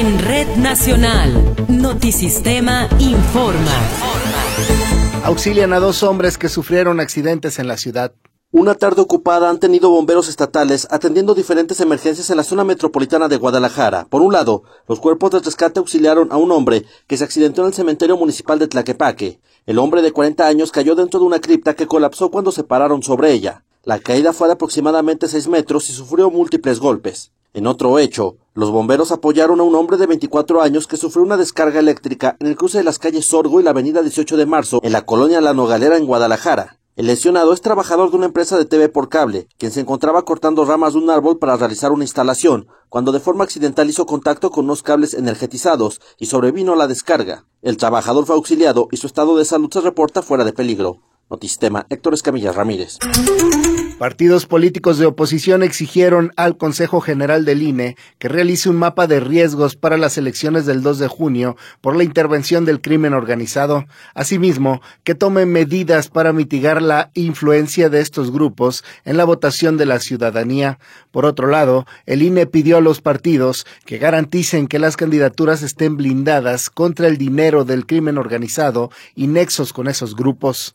En Red Nacional, Notisistema informa. Auxilian a 2 hombres que sufrieron accidentes en la ciudad. Una tarde ocupada han tenido bomberos estatales atendiendo diferentes emergencias en la zona metropolitana de Guadalajara. Por un lado, los cuerpos de rescate auxiliaron a un hombre que se accidentó en el cementerio municipal de Tlaquepaque. El hombre de 40 años cayó dentro de una cripta que colapsó cuando se pararon sobre ella. La caída fue de aproximadamente 6 metros y sufrió múltiples golpes. En otro hecho, los bomberos apoyaron a un hombre de 24 años que sufrió una descarga eléctrica en el cruce de las calles Sorgo y la avenida 18 de Marzo en la colonia La Nogalera en Guadalajara. El lesionado es trabajador de una empresa de TV por cable, quien se encontraba cortando ramas de un árbol para realizar una instalación, cuando de forma accidental hizo contacto con unos cables energetizados y sobrevino la descarga. El trabajador fue auxiliado y su estado de salud se reporta fuera de peligro. Notisistema, Héctor Escamilla Ramírez. Partidos políticos de oposición exigieron al Consejo General del INE que realice un mapa de riesgos para las elecciones del 2 de junio por la intervención del crimen organizado. Asimismo, que tome medidas para mitigar la influencia de estos grupos en la votación de la ciudadanía. Por otro lado, el INE pidió a los partidos que garanticen que las candidaturas estén blindadas contra el dinero del crimen organizado y nexos con esos grupos.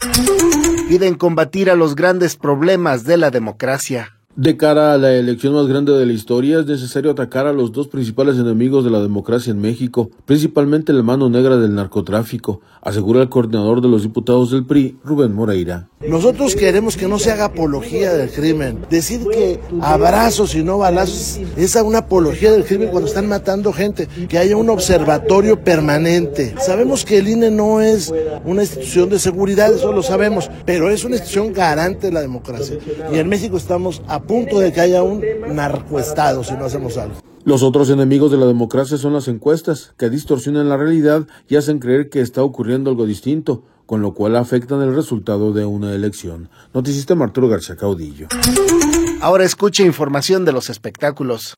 Piden combatir a los grandes problemas de la democracia. De cara a la elección más grande de la historia, es necesario atacar a los 2 principales enemigos de la democracia en México, principalmente la mano negra del narcotráfico, asegura el coordinador de los diputados del PRI, Rubén Moreira. Nosotros queremos que no se haga apología del crimen. Decir que abrazos y no balazos es una apología del crimen cuando están matando gente. Que haya un observatorio permanente. Sabemos que el INE no es una institución de seguridad, eso lo sabemos, pero es una institución garante de la democracia. Y en México estamos a punto de que haya un narcoestado si no hacemos algo. Los otros enemigos de la democracia son las encuestas, que distorsionan la realidad y hacen creer que está ocurriendo algo distinto, con lo cual afectan el resultado de una elección. Notisistema, Arturo García Caudillo. Ahora escuche información de los espectáculos.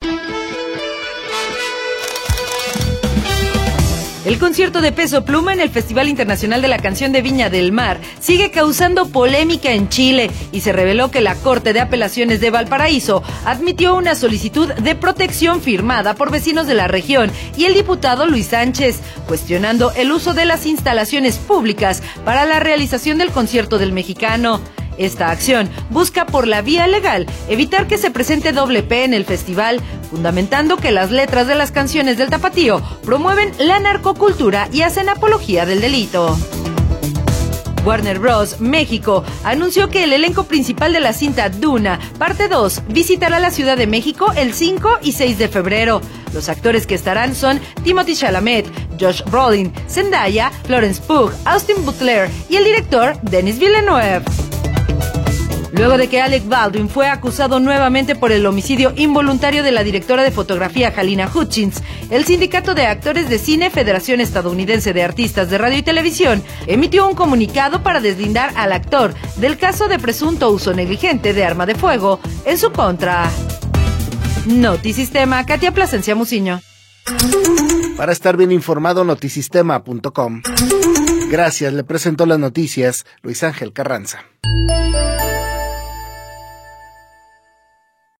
El concierto de Peso Pluma en el Festival Internacional de la Canción de Viña del Mar sigue causando polémica en Chile y se reveló que la Corte de Apelaciones de Valparaíso admitió una solicitud de protección firmada por vecinos de la región y el diputado Luis Sánchez, cuestionando el uso de las instalaciones públicas para la realización del concierto del mexicano. Esta acción busca por la vía legal evitar que se presente doble P en el festival, fundamentando que las letras de las canciones del tapatío promueven la narcocultura y hacen apología del delito. Warner Bros. México anunció que el elenco principal de la cinta Duna, parte 2, visitará la Ciudad de México el 5 y 6 de febrero. Los actores que estarán son Timothée Chalamet, Josh Brolin, Zendaya, Florence Pugh, Austin Butler y el director Denis Villeneuve. Luego de que Alec Baldwin fue acusado nuevamente por el homicidio involuntario de la directora de fotografía Halyna Hutchins, el Sindicato de Actores de Cine, Federación Estadounidense de Artistas de Radio y Televisión, emitió un comunicado para deslindar al actor del caso de presunto uso negligente de arma de fuego en su contra. Notisistema, Katia Plasencia Muciño. Para estar bien informado, notisistema.com. Gracias, le presentó las noticias Luis Ángel Carranza.